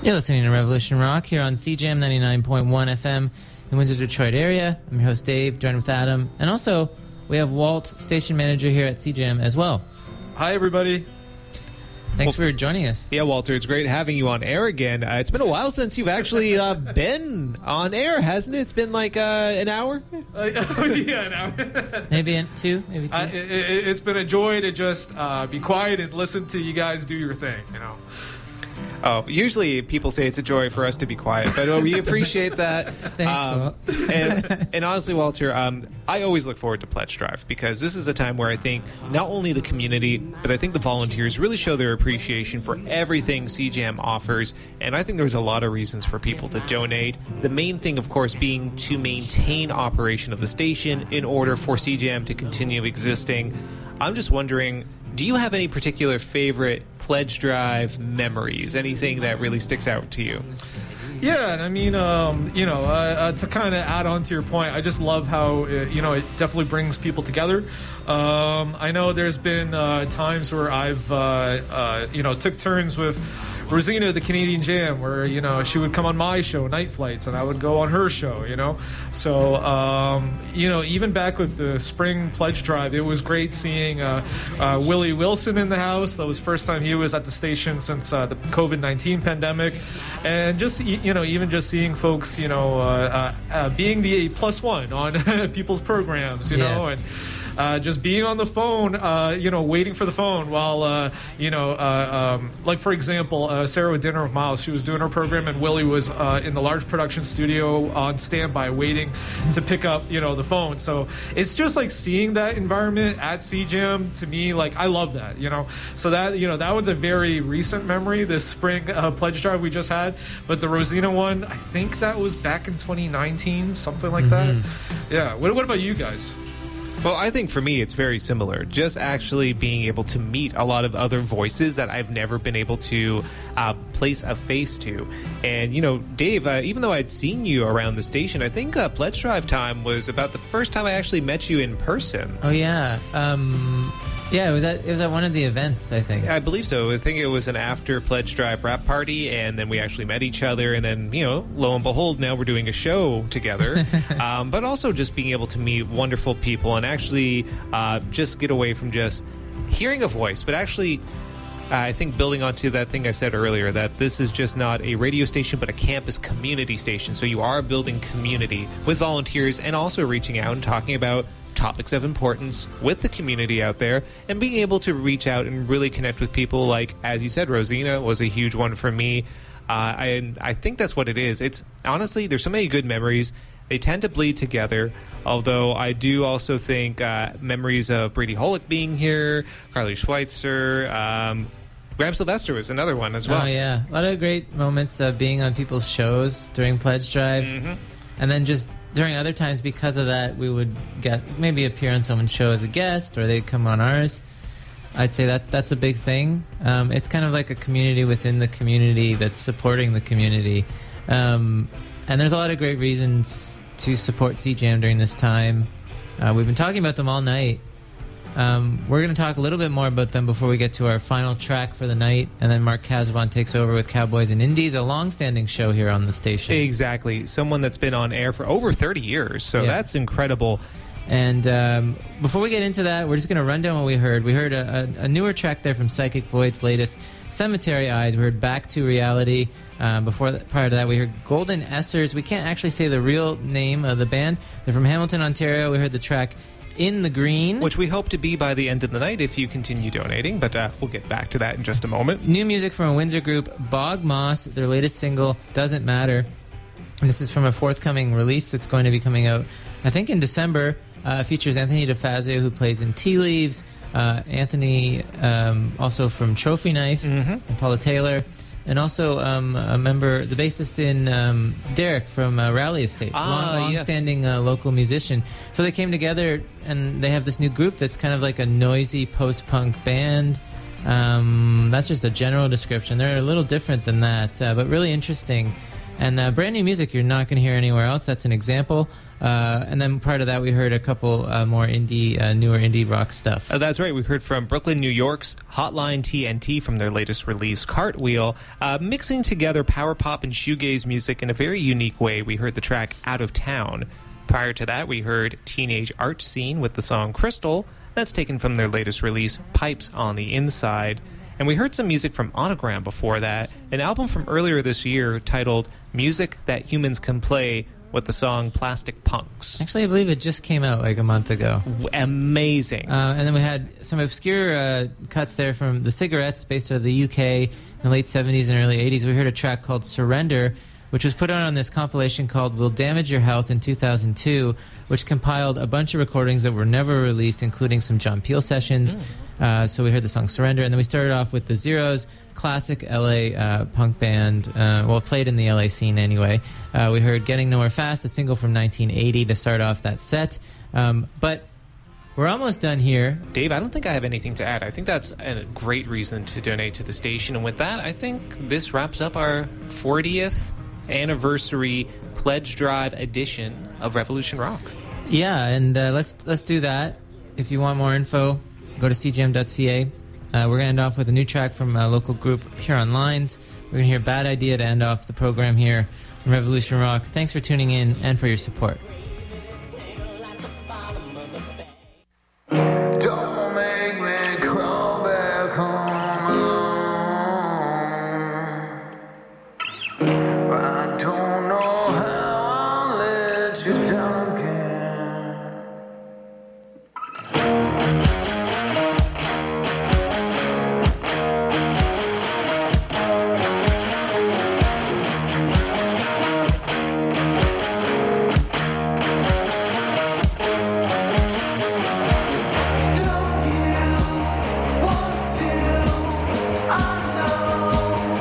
You're listening to Revolution Rock here on CJAM 99.1 FM in the Windsor, Detroit area. I'm your host, Dave, joined with Adam. And also, we have Walt, station manager here at CJAM as well. Hi, everybody. Thanks for joining us. Yeah, Walter, it's great having you on air again. It's been a while since you've actually been on air, hasn't it? It's been like an hour? Yeah, an hour. Maybe two. It's been a joy to just be quiet and listen to you guys do your thing, you know. Oh, usually people say it's a joy for us to be quiet, but we appreciate that. Thanks, and honestly, Walter, I always look forward to Pledge Drive because this is a time where I think not only the community, but I think the volunteers really show their appreciation for everything CJAM offers, and I think there's a lot of reasons for people to donate. The main thing, of course, being to maintain operation of the station in order for CJAM to continue existing. I'm just wondering, do you have any particular favorite Pledge Drive memories? Anything that really sticks out to you? Yeah, I mean, to kind of add on to your point, I just love how, it definitely brings people together. I know there's been times where I've, took turns with Rosina, the Canadian Jam, where, she would come on my show, Night Flights, and I would go on her show, So, even back with the spring pledge drive, it was great seeing Willie Wilson in the house. That was the first time he was at the station since the COVID-19 pandemic. And just, even just seeing folks, being the plus one on people's programs, Yes. and just being on the phone, waiting for the phone while, like, for example, Sarah with Dinner with Miles, she was doing her program and Willie was in the large production studio on standby waiting to pick up, the phone. So it's just like seeing that environment at CJAM, to me, like, I love that, So that, that was a very recent memory, this spring pledge drive we just had. But the Rosina one, I think that was back in 2019, something like that. Yeah. What about you guys? Well, I think for me, it's very similar. Just actually being able to meet a lot of other voices that I've never been able to place a face to. And, Dave, even though I'd seen you around the station, I think Pledge Drive time was about the first time I actually met you in person. Oh, yeah. Yeah, it was at one of the events, I think. I believe so. I think it was an after Pledge Drive rap party, and then we actually met each other, and then, lo and behold, now we're doing a show together. But also just being able to meet wonderful people and actually just get away from just hearing a voice, but actually I think building onto that thing I said earlier, that this is just not a radio station, but a campus community station. So you are building community with volunteers and also reaching out and talking about topics of importance with the community out there and being able to reach out and really connect with people. Like, as you said, Rosina was a huge one for me. I think that's what it is. It's honestly, there's so many good memories. They tend to bleed together, although I do also think memories of Brady Holick being here, Carly Schweitzer, Graham Sylvester was another one as well. Oh, yeah. A lot of great moments of being on people's shows during Pledge Drive. Mm-hmm. And then just during other times, because of that, we would maybe appear on someone's show as a guest, or they'd come on ours. I'd say that's a big thing. It's kind of like a community within the community that's supporting the community. And there's a lot of great reasons to support CJAM during this time. We've been talking about them all night. We're going to talk a little bit more about them before we get to our final track for the night, and then Mark Casabon takes over with Cowboys and Indies, a long-standing show here on the station. Exactly. Someone that's been on air for over 30 years, so that's incredible. And before we get into that, we're just going to run down what we heard. We heard a newer track there from Psychic Void's latest, Cemetery Eyes. We heard Back to Reality. Prior to that, we heard Golden Essers. We can't actually say the real name of the band. They're from Hamilton, Ontario. We heard the track In the Green, which we hope to be by the end of the night if you continue donating, but we'll get back to that in just a moment. New music from a Windsor group, Bog Moss, their latest single, Doesn't Matter. And this is from a forthcoming release that's going to be coming out, I think, in December. Features Anthony DeFazio, who plays in Tea Leaves, Anthony also from Trophy Knife, and Paula Taylor, and also a member, the bassist in Derek from Rally Estate, long-standing local musician. So they came together and they have this new group that's kind of like a noisy post-punk band. That's just a general description. They're a little different than that, but really interesting. And brand new music you're not going to hear anywhere else. That's an example. And then prior to that, we heard a couple more newer indie rock stuff. That's right. We heard from Brooklyn, New York's Hotline TNT from their latest release, Cartwheel, mixing together power pop and shoegaze music in a very unique way. We heard the track Out of Town. Prior to that, we heard Teenage Art Scene with the song Crystal. That's taken from their latest release, Pipes on the Inside. And we heard some music from Onogram before that, an album from earlier this year titled Music That Humans Can Play with the song Plastic Punks. Actually, I believe it just came out like a month ago. Amazing. And then we had some obscure cuts there from the Cigarettes, based out of the UK in the late 70s and early 80s. We heard a track called Surrender, which was put out on this compilation called Will Damage Your Health in 2002, which compiled a bunch of recordings that were never released, including some John Peel sessions. So we heard the song Surrender, and then we started off with the Zeros, classic LA punk band, played in the LA scene anyway. We heard Getting Nowhere Fast, a single from 1980 to start off that set. But we're almost done here. Dave, I don't think I have anything to add. I think that's a great reason to donate to the station. And with that, I think this wraps up our 40th anniversary pledge drive edition of Revolution Rock. Yeah, and let's do that. If you want more info, go to cgm.ca. We're going to end off with a new track from a local group here on Lines. We're going to hear Bad Idea to end off the program here on Revolution Rock. Thanks for tuning in and for your support. Don't make me crawl back home alone. I don't know how I'll let you down again.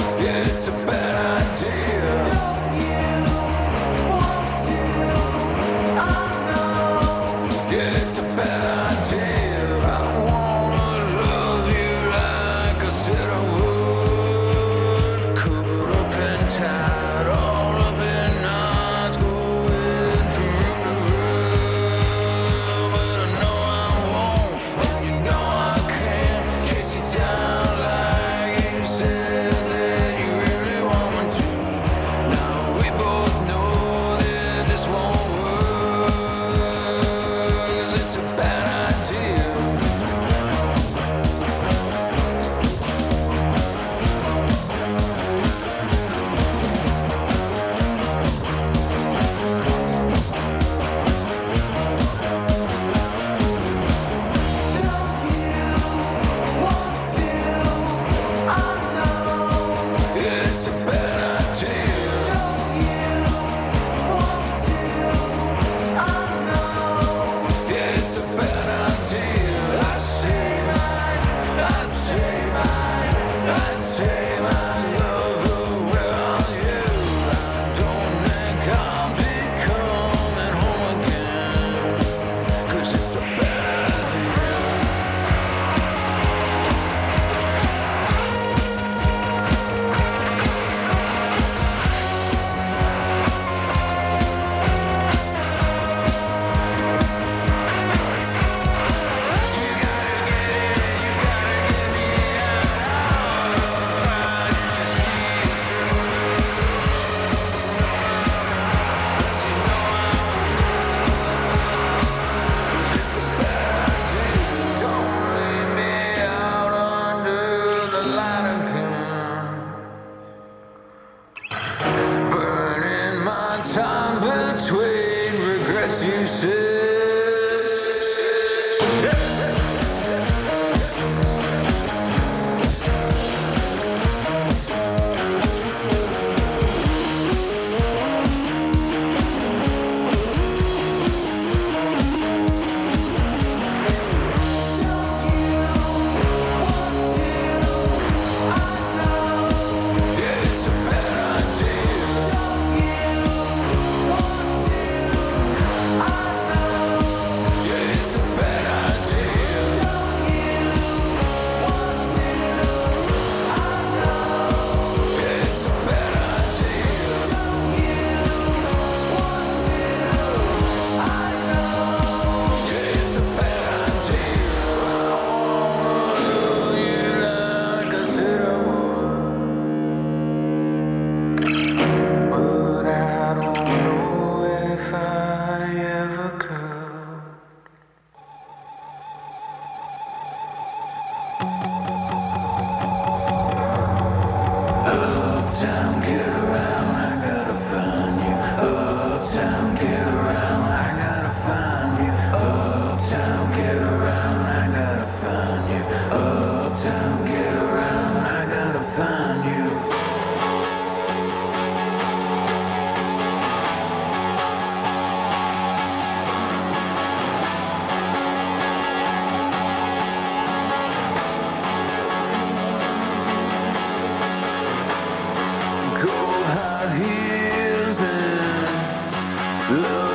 It's a bad idea. Don't you want to? Love